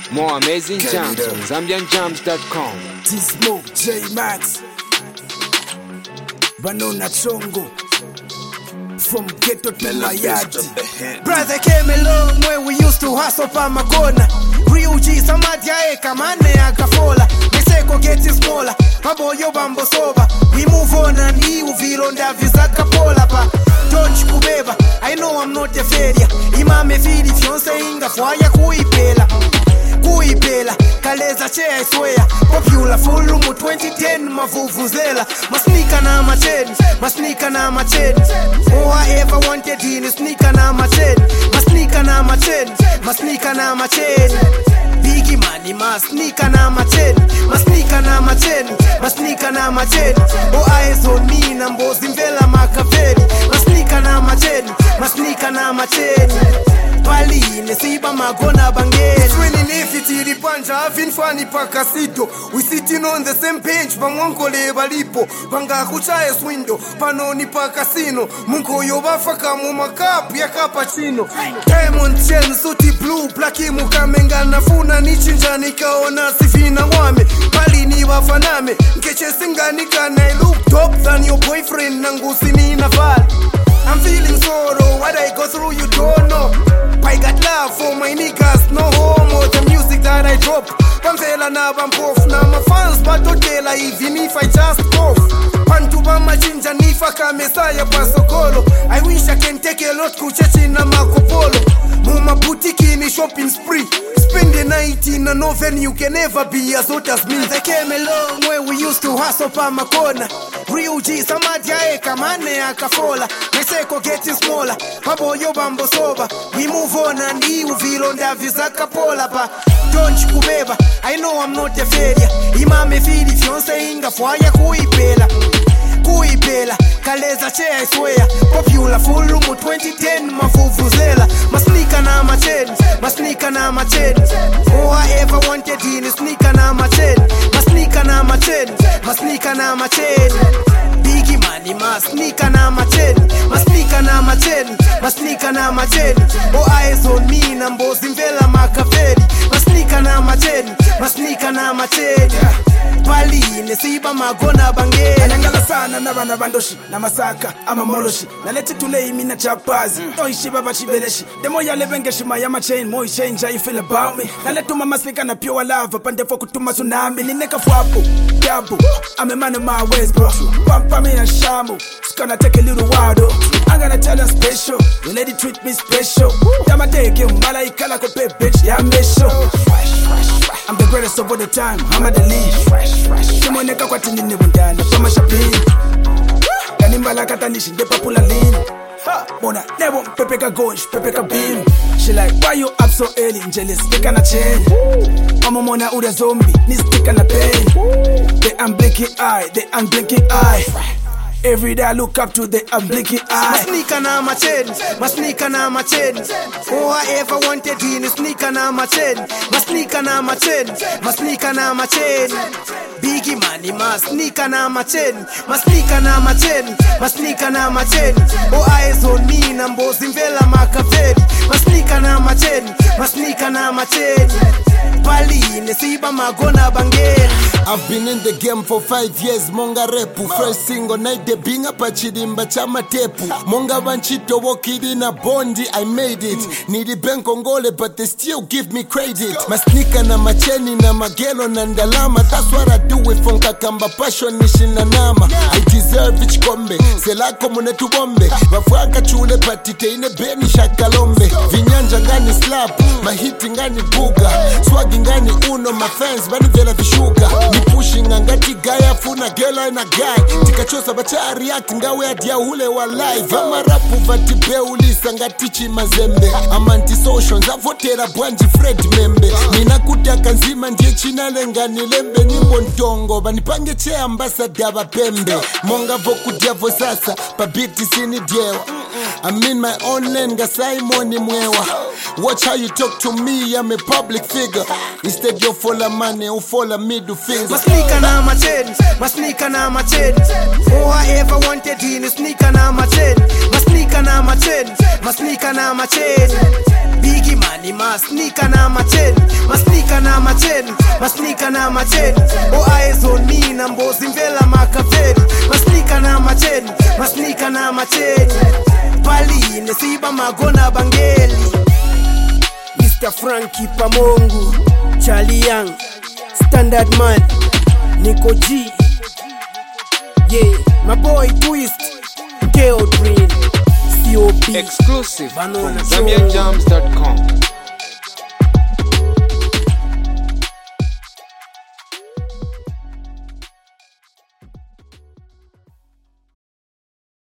More amazing jams on ZambianJams.com. T-Smoke, J-Max, Banana Chongo, from ghetto to Mayati. Brother came a long way, we used to hustle pa makona. Real G, samadi aeka mane akafola. Meseko getting smaller, maboyo bambo soba. We move on and he uvilonda vizaka pola pa. Don't kubeba, I know I'm not a failure. Imame fili fiance inga kwaya kuipela. Kuipela, kaleza che I swear. Popular full room 2010 mavuvuzela. Masnika na macheni, masnika na macheni. All I ever wanted in is sneaker na macheni. Masnika na macheni, masnika na macheni. Biggie money, masnika na macheni. Masnika na macheni, masnika na macheni. All eyes on me, nambozi mbela makaveli. Masnika na macheni, masnika na macheni. Pali, nesiba magona bangeli. Swinging if it is the punch, having funny pakasito. We sitting on the same bench, Bangonkole Balipo, Banga Kuchayas window, Panoni Pakasino, Munko Yobafa Kamumakap, Yakapachino. Diamond Chen, Suti Blue, Blackie Mukamenga, Nafuna Nichinjanika, Ona Sifina Wame, Pali Niwa Faname, Keche Singanika, I look top than your boyfriend, Nangusini Naval. I'm feeling sorrow, what I go through you don't know. I got love for my niggas, no homo. The music that I drop, Pamfela na Bampof. Now my fans, but don't tell even if I just cough. Pantuba Majinja Nifaka Messiah Pasokolo. I wish I can take a lot kuchechi na Marco Polo. Muma boutique in a shopping spree. Spend the night in a no venue, can never be as hot as me. They came a long way, we used to hustle pa makona. Real G, samadi aeka mane akafola. Meseko getting smaller, maboyo bambo soba. We move on and he uvilonda vizaka pola pa. Don't kubeba, I know I'm not a failure. Imame fili fiance inga fwaya kuipela. Kuipela, kaleza che I swear. Popular full room 2010 mavuvuzela. Masnika na macheni, masnika na macheni. All I ever wanted in is sneaker na macheni. Masnika na macheni, masnika na macheni. Biggie money, masnika na macheni. Masnika na macheni, masnika na macheni. All eyes on me, nambozi mbela makaveli. Masnika na macheni, masnika na macheni. Pali, nesiba magona bangeli. Anangala sana na bana bandoshi na masaka ama moloshi na leti tulei mina chapazi oishi baba chibeleshi demo ya lebengeshi mayama chain moi change how you feel about me na letu mama speaker na pure love pande for kutuma tsunami nineka fwapo yabu I'm a man of my ways bro pampa me na shamu it's gonna take a little while though I'm gonna tell her special the lady treat me special dama take you malaika la ko pe bitch ya mesho I'm the greatest of all the time I'm at the lead simoneka kwa tinini bundana kama shopping Kanimba katanishi de papula lean Mona never pepeka gosh pepeka beam She like why you up so early jealous stika na chain Mama mona uda zombie ni stika na pain The unblinking eye Every day I look up to the unblinking eye. Masnika na macheni, masnika na macheni. All I ever wanted in is sneaker na macheni. Masnika na macheni, masnika na macheni. Biggie money, masnika na macheni. Masnika na macheni, masnika na macheni. All eyes on me, nambozi mbela makaveli. Masnika na macheni, masnika na macheni. Pali, nesiba magona bangeli. I've been in the game for 5 years, monga repu. First single night, the binga pachidimba chama tepu. Monga banchito wokidi na bondi, I made it. Nidi benko ngole, but they still give me credit. Masnika na macheni na magelo na ndalama. That's what I do with fonka kamba passion nishina nama. I deserve each kombe, selako mune tubombe. Wafwaka chule patite ine beni shakalombe. Vinyanja ngani slap, mahiti ngani buga. Swagi ngani uno, my fans bani vela vishuga. Ni pushing angati gaya funa gela na guy tikachosa bacha react ngawe adia ule wa live ama rapu vatibe ulisa ngati chimazembe ama anti social zavotera bwanji Fred Membe nina kutaka nzima ndiye china lenga nilembe nyimbo ntongo banipange che ambassador bapembe monga voku diavo sasa pa biti sini diewa I'm in my own lane ga Simon mwewa watch how you talk to me I'm a public figure instead you follow money or follow me do things Masnika na macheni, masnika na macheni. All I ever wanted in is sneaker na macheni. Masnika na macheni, masnika na macheni. Biggie money, masnika na macheni. Masnika na na macheni o eyes on me na mbozi mvela makaferi masnika na macheni masnika na macheni pali nesiba magona bangeli Mr. Frankie Pamongu Charlie Young Standard Man Nico G yeah my boy Twist KO Green COP Exclusive Banana from ZambianJams.com.